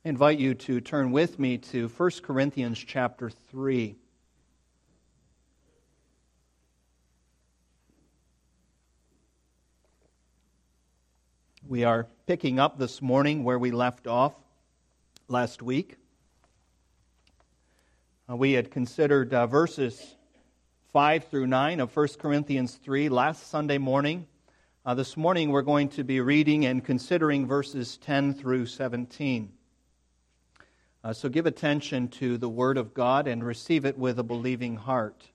I invite you to turn with me to 1 Corinthians chapter 3. We are picking up this morning where we left off last week. We had considered verses 5 through 9 of 1 Corinthians 3 last Sunday morning. This morning we're going to be reading and considering verses 10 through 17. So give attention to the Word of God and receive it with a believing heart.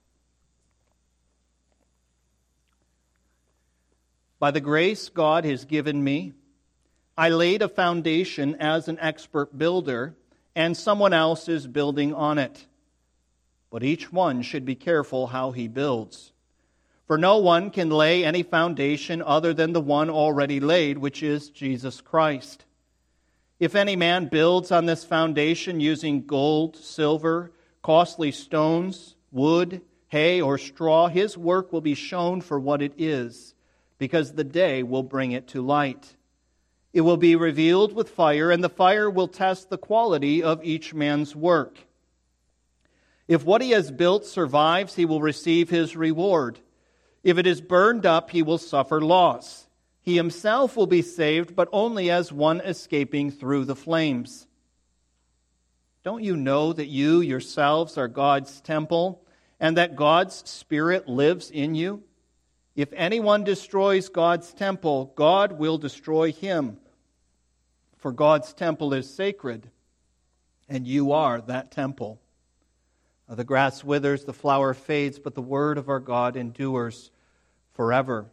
By the grace God has given me, I laid a foundation as an expert builder, and someone else is building on it. But each one should be careful how he builds. For no one can lay any foundation other than the one already laid, which is Jesus Christ. If any man builds on this foundation using gold, silver, costly stones, wood, hay, or straw, his work will be shown for what it is, because the day will bring it to light. It will be revealed with fire, and the fire will test the quality of each man's work. If what he has built survives, he will receive his reward. If it is burned up, he will suffer loss. He himself will be saved, but only as one escaping through the flames. Don't you know that you yourselves are God's temple, and that God's Spirit lives in you? If anyone destroys God's temple, God will destroy him. For God's temple is sacred, and you are that temple. The grass withers, the flower fades, but the word of our God endures forever.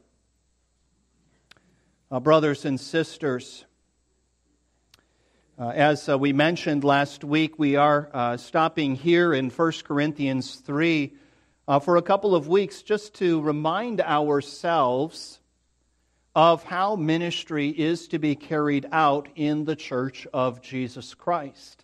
Brothers and sisters, as we mentioned last week, we are stopping here in 1 Corinthians 3 for a couple of weeks just to remind ourselves of how ministry is to be carried out in the Church of Jesus Christ.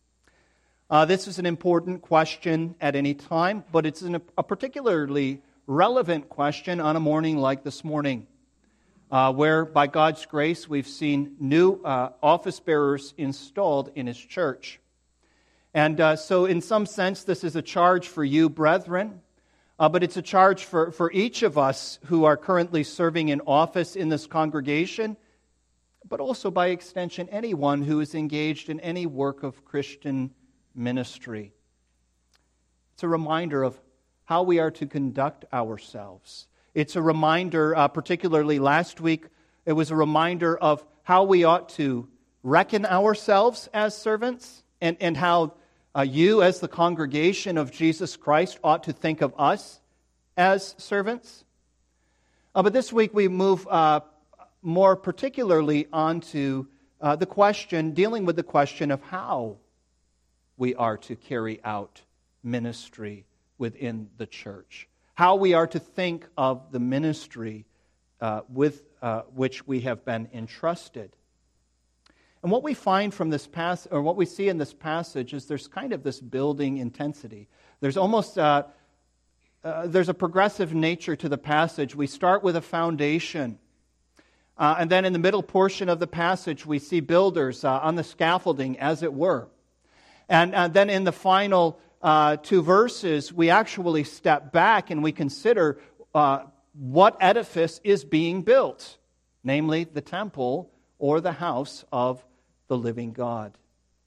This is an important question at any time, but it's a particularly relevant question on a morning like this morning, where by God's grace we've seen new office bearers installed in His church. And so in some sense this is a charge for you, brethren, but it's a charge for each of us who are currently serving in office in this congregation, but also by extension anyone who is engaged in any work of Christian ministry. It's a reminder of how we are to conduct ourselves. It's a reminder, particularly last week, it was a reminder of how we ought to reckon ourselves as servants and how you as the congregation of Jesus Christ ought to think of us as servants. But this week we move more particularly onto the question, dealing with the question of how we are to carry out ministry within the church. How we are to think of the ministry with which we have been entrusted. And what we find from this passage, or what we see in this passage, is there's kind of this building intensity. There's almost there's a progressive nature to the passage. We start with a foundation, and then in the middle portion of the passage, we see builders on the scaffolding, as it were. And then in the final two verses, we actually step back and we consider what edifice is being built, namely the temple or the house of the living God.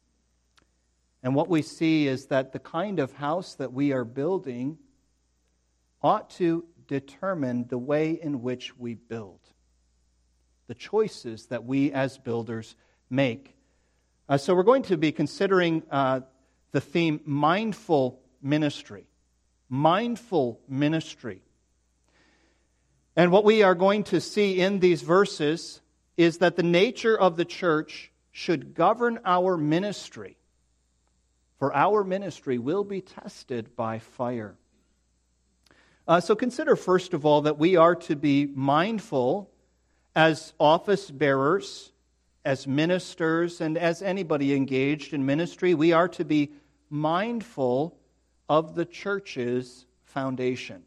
And what we see is that the kind of house that we are building ought to determine the way in which we build, the choices that we as builders make. So we're going to be considering the theme mindful ministry. Mindful ministry. And what we are going to see in these verses is that the nature of the church should govern our ministry. For our ministry will be tested by fire. So consider first of all that we are to be mindful as office bearers, as ministers, and as anybody engaged in ministry. We are to be mindful of the church's foundation.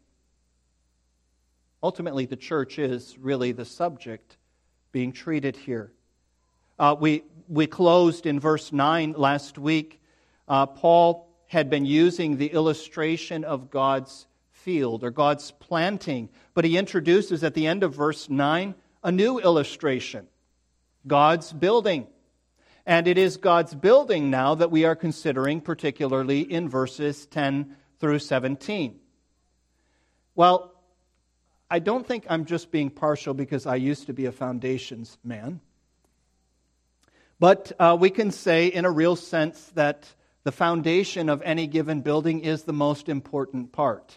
Ultimately, the church is really the subject being treated here. We closed in verse 9 last week. Paul had been using the illustration of God's field or God's planting, but he introduces at the end of verse 9 a new illustration, God's building. And it is God's building now that we are considering, particularly in verses 10 through 17. Well, I don't think I'm just being partial because I used to be a foundations man. But we can say in a real sense that the foundation of any given building is the most important part.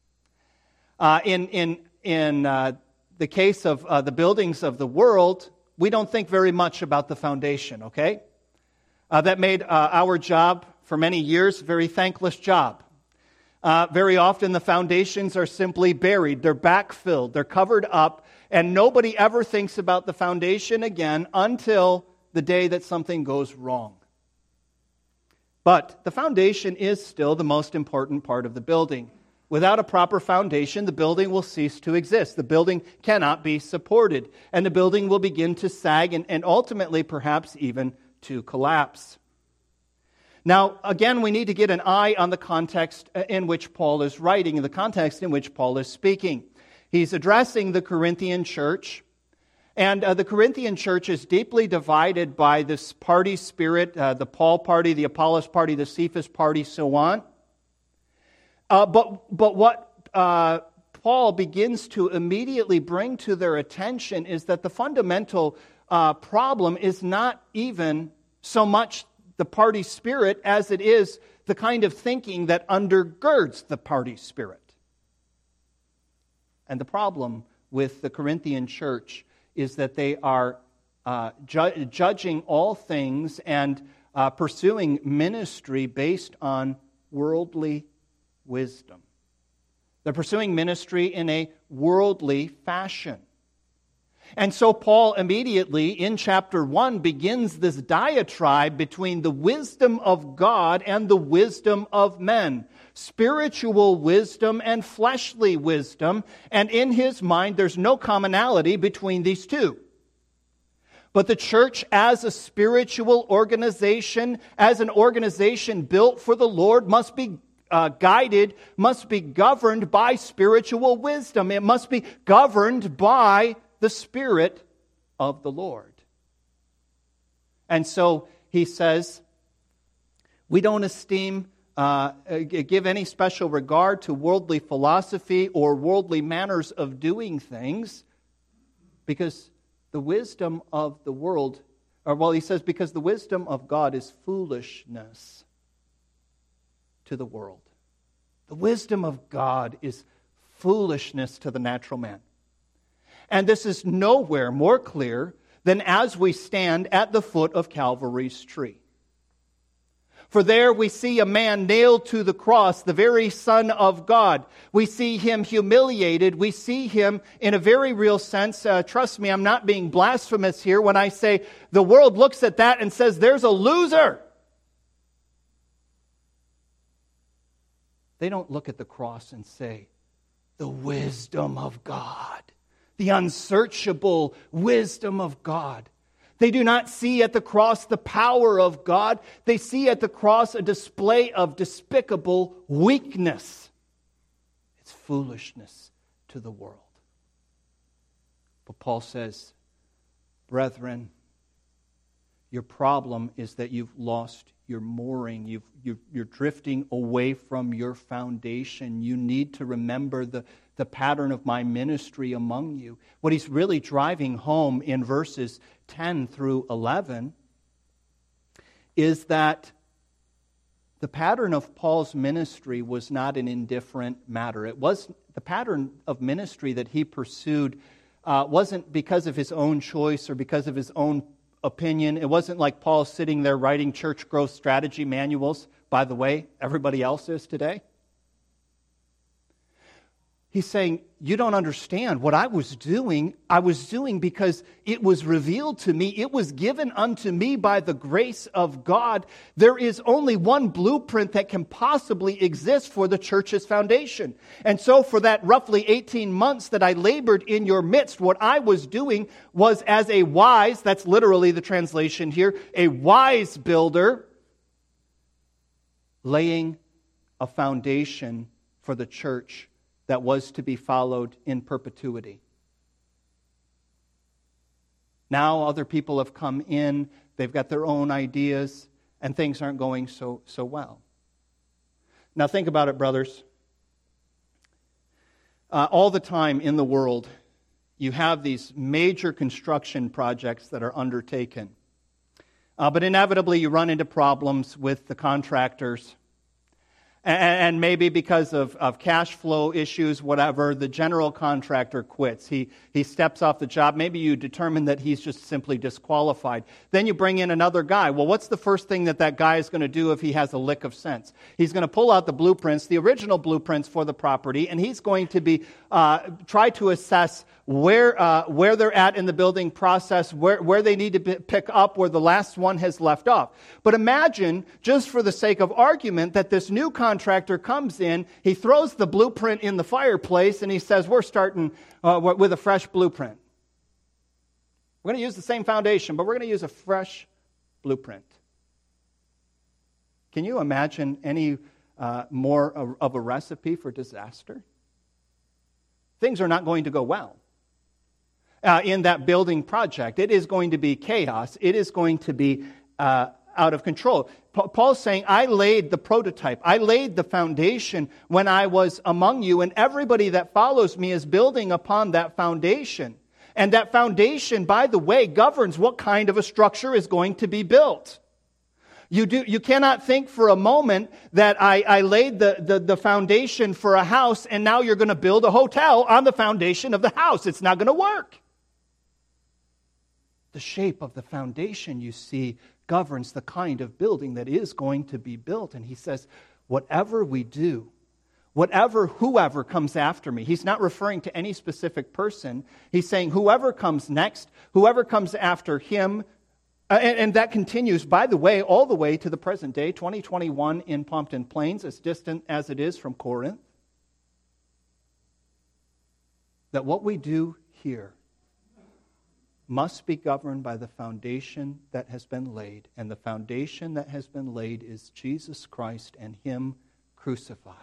In the case of the buildings of the world, we don't think very much about the foundation, okay? That made our job for many years a very thankless job. Very often the foundations are simply buried, they're backfilled, they're covered up, and nobody ever thinks about the foundation again until the day that something goes wrong. But the foundation is still the most important part of the building. Without a proper foundation, the building will cease to exist. The building cannot be supported, and the building will begin to sag and ultimately perhaps even to collapse. Now, again, we need to get an eye on the context in which Paul is writing, the context in which Paul is speaking. He's addressing the Corinthian church, and the Corinthian church is deeply divided by this party spirit, the Paul party, the Apollos party, the Cephas party, so on. But what Paul begins to immediately bring to their attention is that the fundamental problem is not even so much the party spirit as it is the kind of thinking that undergirds the party spirit. And the problem with the Corinthian church is that they are judging all things and pursuing ministry based on worldly wisdom. They're pursuing ministry in a worldly fashion. And so Paul immediately in chapter 1 begins this diatribe between the wisdom of God and the wisdom of men. Spiritual wisdom and fleshly wisdom. And in his mind, there's no commonality between these two. But the church as a spiritual organization, as an organization built for the Lord, must be guided, must be governed by spiritual wisdom. It must be governed by the Spirit of the Lord. And so he says, we don't give any special regard to worldly philosophy or worldly manners of doing things, because the wisdom of the world, he says, because the wisdom of God is foolishness to the world. The wisdom of God is foolishness to the natural man. And this is nowhere more clear than as we stand at the foot of Calvary's tree. For there we see a man nailed to the cross, the very Son of God. We see him humiliated. We see him in a very real sense. Trust me, I'm not being blasphemous here when I say the world looks at that and says, there's a loser. They don't look at the cross and say, the wisdom of God. The unsearchable wisdom of God. They do not see at the cross the power of God. They see at the cross a display of despicable weakness. It's foolishness to the world. But Paul says, brethren, your problem is that you've lost your mooring. You're drifting away from your foundation. You need to remember the pattern of my ministry among you. What he's really driving home in verses 10 through 11 is that the pattern of Paul's ministry was not an indifferent matter. It was the pattern of ministry that he pursued wasn't because of his own choice or because of his own opinion. It wasn't like Paul sitting there writing church growth strategy manuals. By the way, everybody else is today. He's saying, you don't understand. What I was doing because it was revealed to me. It was given unto me by the grace of God. There is only one blueprint that can possibly exist for the church's foundation. And so for that roughly 18 months that I labored in your midst, what I was doing was as a wise, that's literally the translation here, a wise builder, laying a foundation for the church that was to be followed in perpetuity. Now other people have come in, they've got their own ideas, and things aren't going so well. Now think about it, brothers. All the time in the world, you have these major construction projects that are undertaken. But inevitably you run into problems with the contractors. And maybe because of cash flow issues, whatever, the general contractor quits. He steps off the job. Maybe you determine that he's just simply disqualified. Then you bring in another guy. Well, what's the first thing that guy is going to do if he has a lick of sense? He's going to pull out the blueprints, the original blueprints for the property, and he's going to be try to assess where they're at in the building process, where they need to pick up where the last one has left off. But imagine, just for the sake of argument, that this new contractor comes in, he throws the blueprint in the fireplace, and he says, we're starting with a fresh blueprint. We're going to use the same foundation, but we're going to use a fresh blueprint. Can you imagine any more of a recipe for disaster? Things are not going to go well. In that building project, it is going to be chaos. It is going to be out of control. Paul's saying, I laid the prototype. I laid the foundation when I was among you, and everybody that follows me is building upon that foundation. And that foundation, by the way, governs what kind of a structure is going to be built. You cannot think for a moment that I laid the foundation for a house and now you're going to build a hotel on the foundation of the house. It's not going to work. The shape of the foundation, you see, governs the kind of building that is going to be built. And he says, whatever we do, whoever comes after me, he's not referring to any specific person. He's saying whoever comes next, whoever comes after him, and that continues, by the way, all the way to the present day, 2021 in Pompton Plains, as distant as it is from Corinth. That what we do here must be governed by the foundation that has been laid. And the foundation that has been laid is Jesus Christ and Him crucified.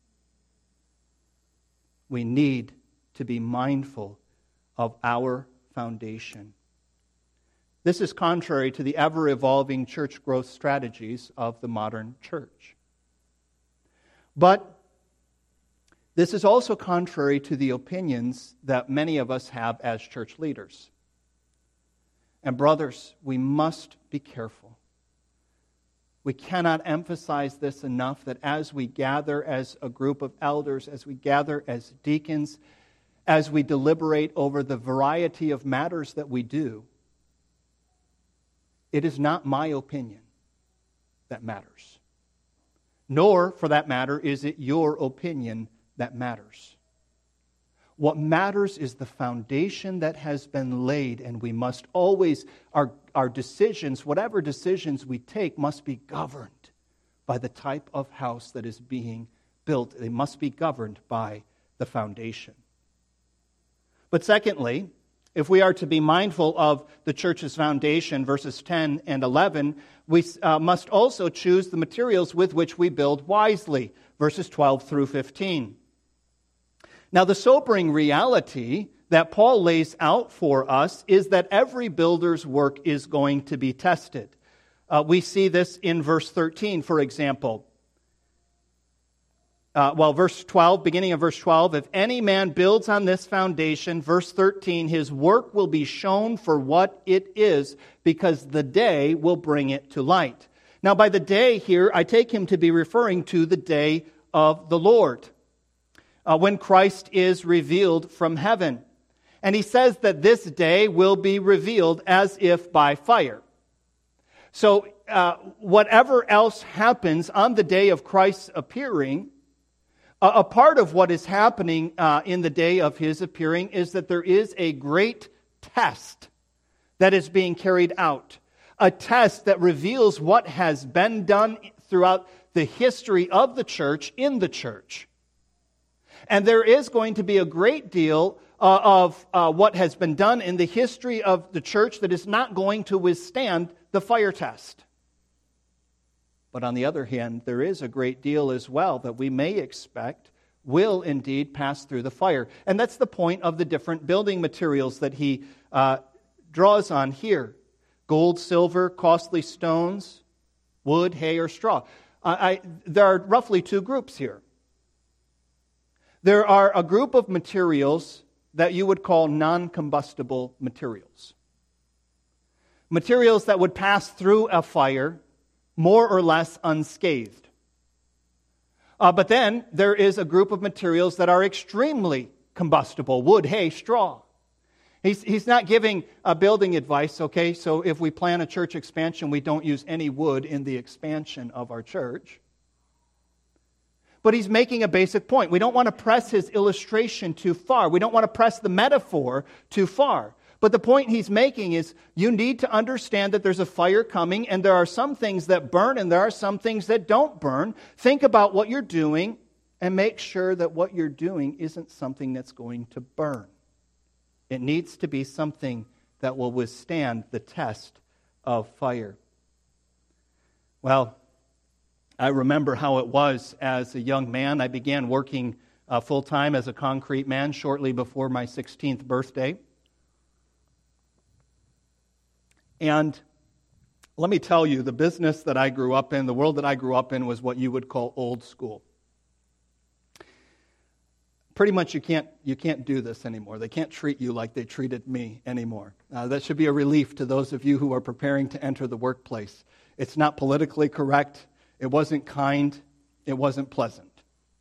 We need to be mindful of our foundation. This is contrary to the ever-evolving church growth strategies of the modern church. But this is also contrary to the opinions that many of us have as church leaders. And brothers, we must be careful. We cannot emphasize this enough, that as we gather as a group of elders, as we gather as deacons, as we deliberate over the variety of matters that we do, it is not my opinion that matters. Nor, for that matter, is it your opinion that matters. What matters is the foundation that has been laid, and we must always, our decisions, whatever decisions we take, must be governed by the type of house that is being built. They must be governed by the foundation. But secondly, if we are to be mindful of the church's foundation, verses 10 and 11, we must also choose the materials with which we build wisely, verses 12 through 15. Now, the sobering reality that Paul lays out for us is that every builder's work is going to be tested. We see this in verse 13, for example. Verse 12, beginning of verse 12, if any man builds on this foundation, verse 13, his work will be shown for what it is, because the day will bring it to light. Now, by the day here, I take him to be referring to the day of the Lord, when Christ is revealed from heaven. And he says that this day will be revealed as if by fire. So, whatever else happens on the day of Christ's appearing, A part of what is happening in the day of his appearing is that there is a great test that is being carried out. A test that reveals what has been done throughout the history of the church in the church. And there is going to be a great deal of what has been done in the history of the church that is not going to withstand the fire test. But on the other hand, there is a great deal as well that we may expect will indeed pass through the fire. And that's the point of the different building materials that he draws on here. Gold, silver, costly stones, wood, hay, or straw. There are roughly two groups here. There are a group of materials that you would call non-combustible materials. Materials that would pass through a fire more or less unscathed. But then there is a group of materials that are extremely combustible: wood, hay, straw. He's not giving building advice, okay? So if we plan a church expansion, we don't use any wood in the expansion of our church. But he's making a basic point. We don't want to press his illustration too far. We don't want to press the metaphor too far. But the point he's making is you need to understand that there's a fire coming, and there are some things that burn and there are some things that don't burn. Think about what you're doing and make sure that what you're doing isn't something that's going to burn. It needs to be something that will withstand the test of fire. Well, I remember how it was as a young man. I began working full-time as a concrete man shortly before my 16th birthday. And let me tell you, the business that I grew up in, the world that I grew up in, was what you would call old school. Pretty much you can't do this anymore. They can't treat you like they treated me anymore. That should be a relief to those of you who are preparing to enter the workplace. It's not politically correct. It wasn't kind. It wasn't pleasant.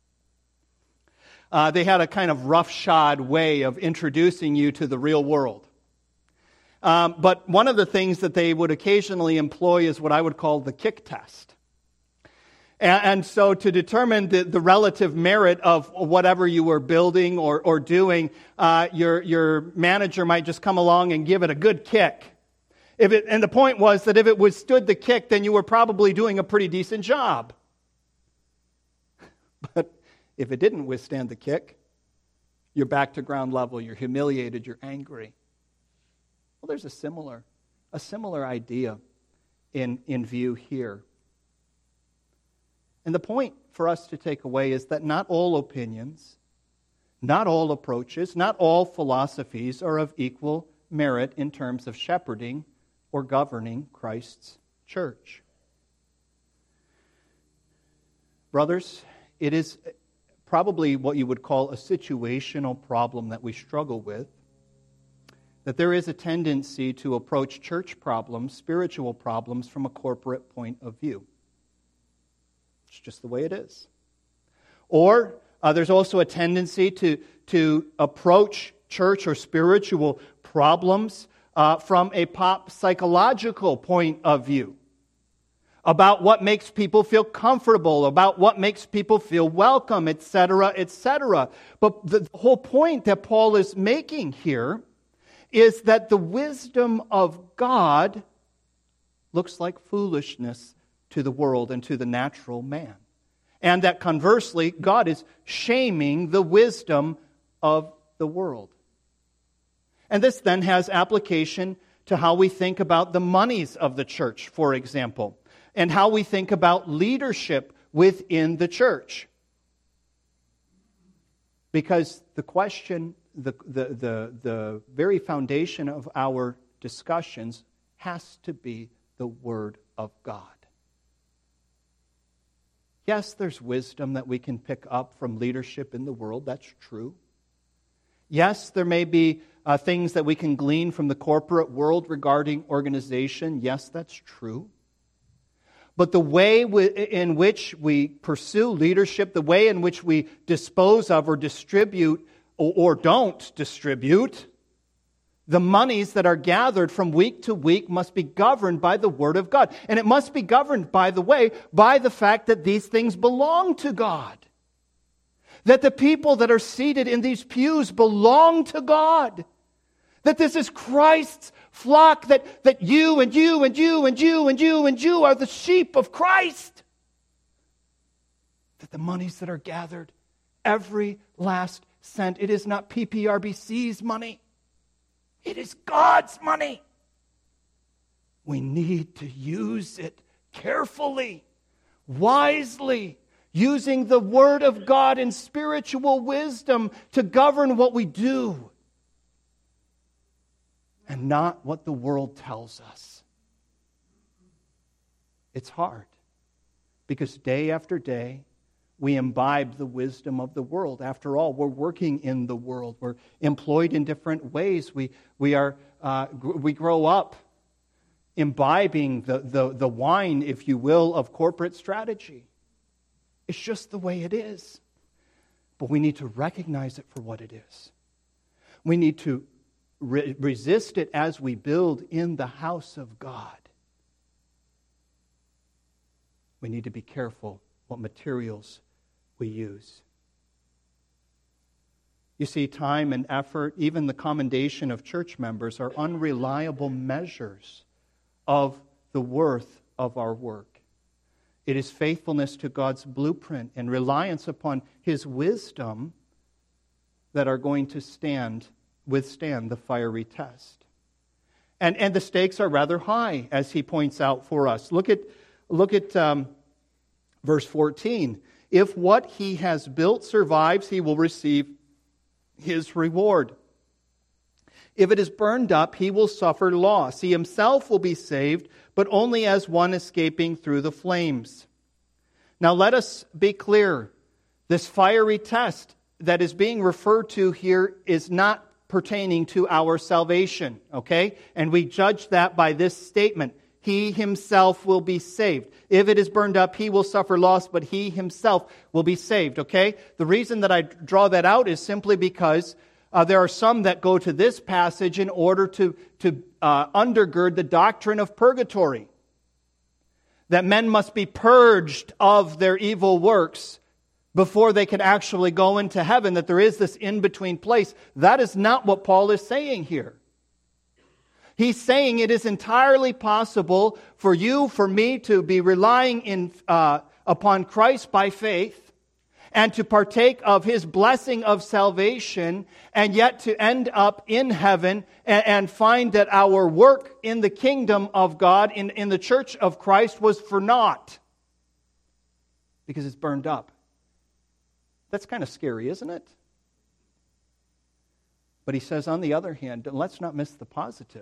They had a kind of roughshod way of introducing you to the real world. But one of the things that they would occasionally employ is what I would call the kick test. And so to determine the relative merit of whatever you were building or doing, your manager might just come along and give it a good kick. And the point was that if it withstood the kick, then you were probably doing a pretty decent job. But if it didn't withstand the kick, you're back to ground level, you're humiliated, you're angry. Well, there's a similar idea in view here. And the point for us to take away is that not all opinions, not all approaches, not all philosophies are of equal merit in terms of shepherding or governing Christ's church. Brothers, it is probably what you would call a situational problem that we struggle with, that there is a tendency to approach church problems, spiritual problems, from a corporate point of view. It's just the way it is. Or there's also a tendency to approach church or spiritual problems from a pop psychological point of view, about what makes people feel comfortable, about what makes people feel welcome, etc., etc. But the whole point that Paul is making here is that the wisdom of God looks like foolishness to the world and to the natural man. And that conversely, God is shaming the wisdom of the world. And this then has application to how we think about the monies of the church, for example, and how we think about leadership within the church. Because the question, the very foundation of our discussions has to be the Word of God. Yes, there's wisdom that we can pick up from leadership in the world. That's true. Yes, there may be things that we can glean from the corporate world regarding organization. Yes, that's true. But the way in which we pursue leadership, the way in which we dispose of or distribute or don't distribute, the monies that are gathered from week to week must be governed by the Word of God. And it must be governed, by the way, by the fact that these things belong to God. That the people that are seated in these pews belong to God. That this is Christ's flock, that you and you and you and you and you and you are the sheep of Christ. That the monies that are gathered, every last cent, it is not PPRBC's money. It is God's money. We need to use it carefully, wisely, using the Word of God and spiritual wisdom to govern what we do, and not what the world tells us. It's hard, because day after day, we imbibe the wisdom of the world. After all, we're working in the world. We're employed in different ways. We grow up imbibing the wine, if you will, of corporate strategy. It's just the way it is. But we need to recognize it for what it is. We need to resist it as we build in the house of God. We need to be careful what materials we use. You see, time and effort, even the commendation of church members, are unreliable measures of the worth of our work. It is faithfulness to God's blueprint and reliance upon His wisdom that are going to withstand the fiery test. And the stakes are rather high, as he points out for us. Look at verse 14. If what he has built survives, he will receive his reward. If it is burned up, he will suffer loss. He himself will be saved, but only as one escaping through the flames. Now let us be clear. This fiery test that is being referred to here is not pertaining to our salvation, okay? And we judge that by this statement. He himself will be saved. If it is burned up, he will suffer loss, but he himself will be saved, okay? The reason that I draw that out is simply because there are some that go to this passage in order to undergird the doctrine of purgatory. That men must be purged of their evil works before they can actually go into heaven, that there is this in-between place. That is not what Paul is saying here. He's saying it is entirely possible for you, for me, to be relying upon Christ by faith and to partake of His blessing of salvation, and yet to end up in heaven and find that our work in the kingdom of God, in the church of Christ, was for naught because it's burned up. That's kind of scary, isn't it? But he says, on the other hand, let's not miss the positive.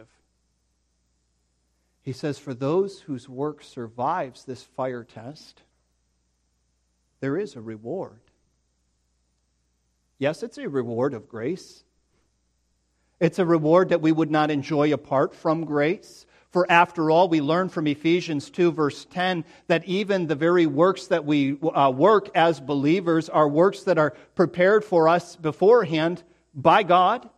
He says, for those whose work survives this fire test, there is a reward. Yes, it's a reward of grace. It's a reward that we would not enjoy apart from grace. For after all, we learn from Ephesians 2, verse 10, that even the very works that we work as believers are works that are prepared for us beforehand by God.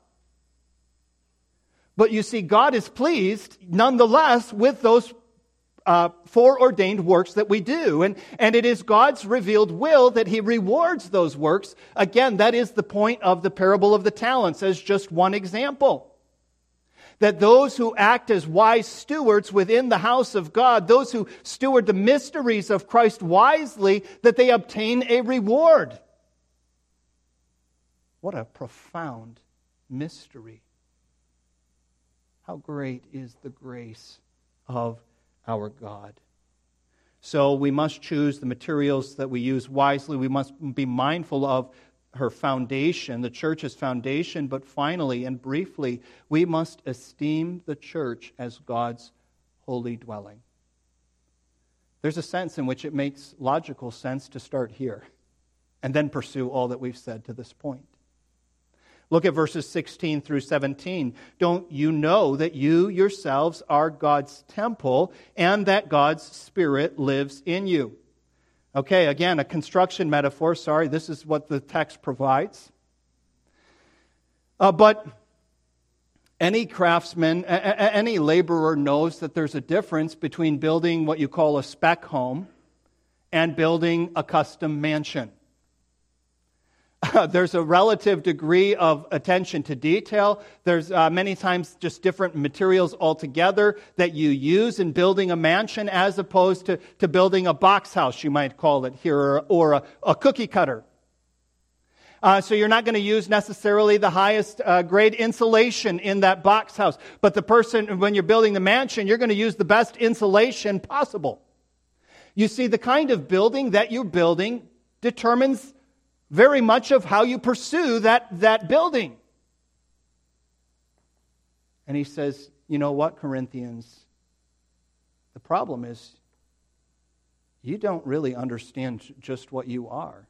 But you see, God is pleased, nonetheless, with those foreordained works that we do. And it is God's revealed will that He rewards those works. Again, that is the point of the parable of the talents, as just one example. That those who act as wise stewards within the house of God, those who steward the mysteries of Christ wisely, that they obtain a reward. What a profound mystery. How great is the grace of our God. So we must choose the materials that we use wisely. We must be mindful of her foundation, the church's foundation. But finally and briefly, we must esteem the church as God's holy dwelling. There's a sense in which it makes logical sense to start here and then pursue all that we've said to this point. Look at verses 16 through 17. Don't you know that you yourselves are God's temple and that God's Spirit lives in you? Okay, again, a construction metaphor. Sorry, this is what the text provides. But any craftsman, any laborer knows that there's a difference between building what you call a spec home and building a custom mansion. There's a relative degree of attention to detail. There's many times just different materials altogether that you use in building a mansion as opposed to building a box house, you might call it here, or a cookie cutter. So you're not going to use necessarily the highest grade insulation in that box house. But the person, when you're building the mansion, you're going to use the best insulation possible. You see, the kind of building that you're building determines very much of how you pursue that building. And he says, you know what, Corinthians? The problem is you don't really understand just what you are.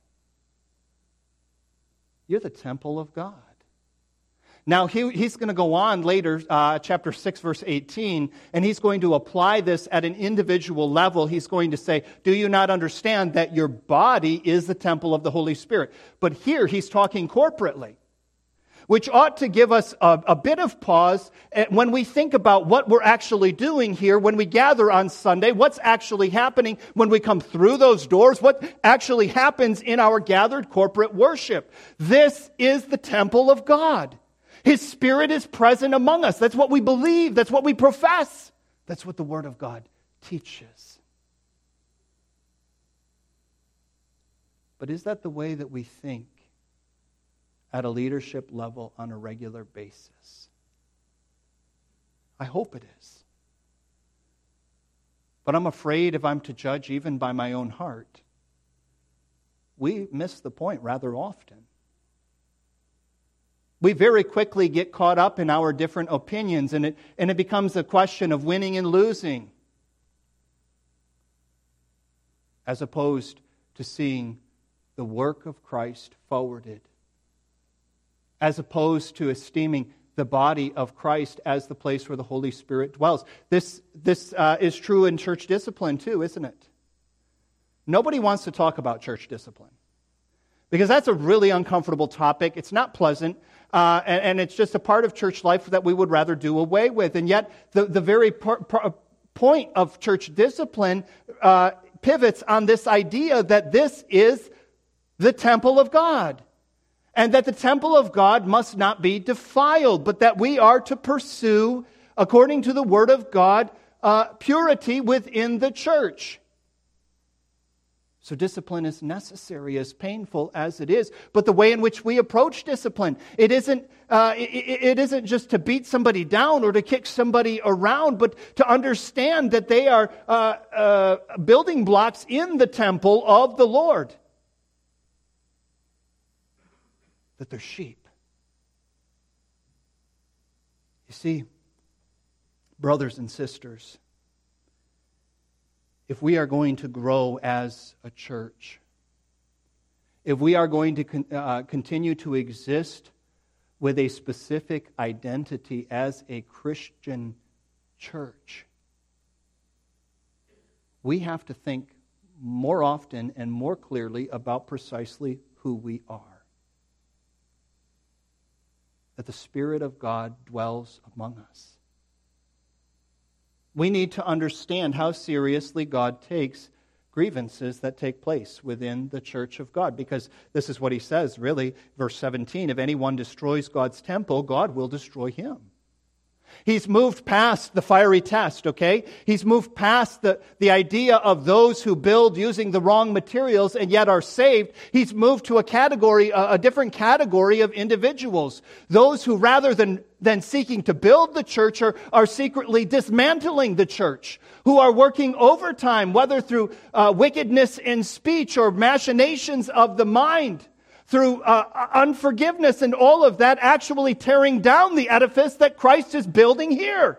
You're the temple of God. Now, he's going to go on later, chapter 6, verse 18, and he's going to apply this at an individual level. He's going to say, do you not understand that your body is the temple of the Holy Spirit? But here he's talking corporately, which ought to give us a bit of pause when we think about what we're actually doing here when we gather on Sunday, what's actually happening when we come through those doors, what actually happens in our gathered corporate worship. This is the temple of God. His Spirit is present among us. That's what we believe. That's what we profess. That's what the Word of God teaches. But is that the way that we think at a leadership level on a regular basis? I hope it is. But I'm afraid if I'm to judge even by my own heart, we miss the point rather often. We very quickly get caught up in our different opinions, and it becomes a question of winning and losing, as opposed to seeing the work of Christ forwarded, as opposed to esteeming the body of Christ as the place where the Holy Spirit dwells. This is true in church discipline too, isn't it? Nobody wants to talk about church discipline, because that's a really uncomfortable topic. It's not pleasant. And it's just a part of church life that we would rather do away with. And yet, the very point of church discipline pivots on this idea that this is the temple of God. And that the temple of God must not be defiled, but that we are to pursue, according to the Word of God, purity within the church. So discipline is necessary, as painful as it is. But the way in which we approach discipline, it isn't just to beat somebody down or to kick somebody around, but to understand that they are building blocks in the temple of the Lord. That they're sheep. You see, brothers and sisters, if we are going to grow as a church, if we are going to continue to exist with a specific identity as a Christian church, we have to think more often and more clearly about precisely who we are. That the Spirit of God dwells among us. We need to understand how seriously God takes grievances that take place within the church of God. Because this is what he says, really, verse 17. If anyone destroys God's temple, God will destroy him. He's moved past the fiery test, okay? He's moved past the idea of those who build using the wrong materials and yet are saved. He's moved to a different category of individuals. Those who, rather than seeking to build the church, are secretly dismantling the church, who are working overtime, whether through wickedness in speech or machinations of the mind, through unforgiveness and all of that, actually tearing down the edifice that Christ is building here.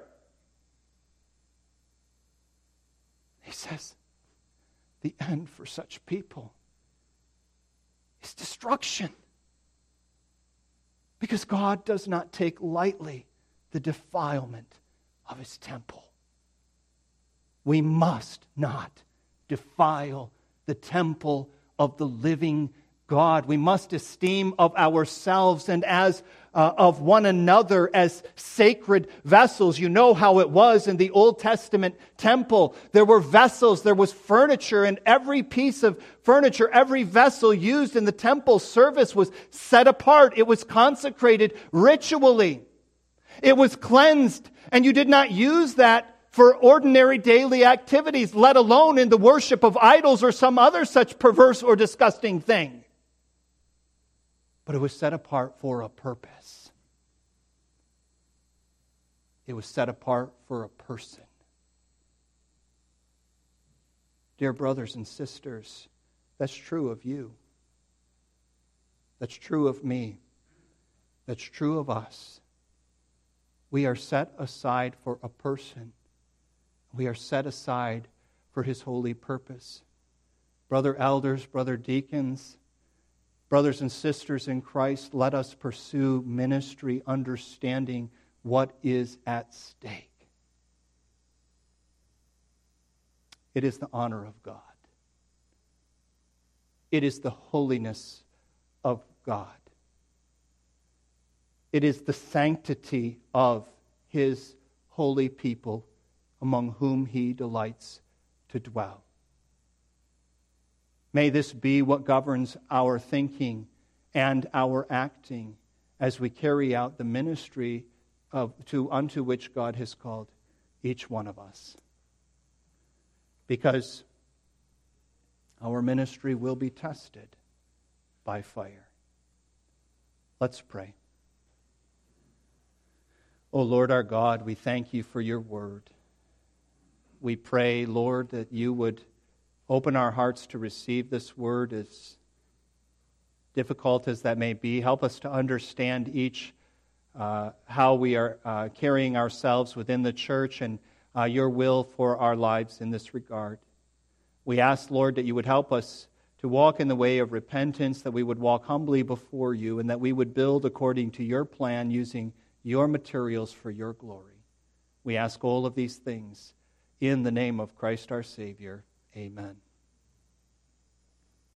He says, the end for such people is destruction. Because God does not take lightly the defilement of His temple. We must not defile the temple of the living God. We must esteem of ourselves and as of one another as sacred vessels. You know how it was in the Old Testament temple. There were vessels, there was furniture, and every piece of furniture, every vessel used in the temple service was set apart. It was consecrated ritually. It was cleansed, and you did not use that for ordinary daily activities, let alone in the worship of idols or some other such perverse or disgusting thing. But it was set apart for a purpose. It was set apart for a person. Dear brothers and sisters, that's true of you. That's true of me. That's true of us. We are set aside for a person. We are set aside for His holy purpose. Brother elders, brother deacons, brothers and sisters in Christ, let us pursue ministry understanding what is at stake. It is the honor of God. It is the holiness of God. It is the sanctity of His holy people among whom He delights to dwell. May this be what governs our thinking and our acting as we carry out the ministry unto which God has called each one of us. Because our ministry will be tested by fire. Let's pray. O Lord our God, we thank You for Your word. We pray, Lord, that You would open our hearts to receive this word, as difficult as that may be. Help us to understand each how we are carrying ourselves within the church and Your will for our lives in this regard. We ask, Lord, that You would help us to walk in the way of repentance, that we would walk humbly before You, and that we would build according to Your plan, using Your materials for Your glory. We ask all of these things in the name of Christ our Savior. Amen.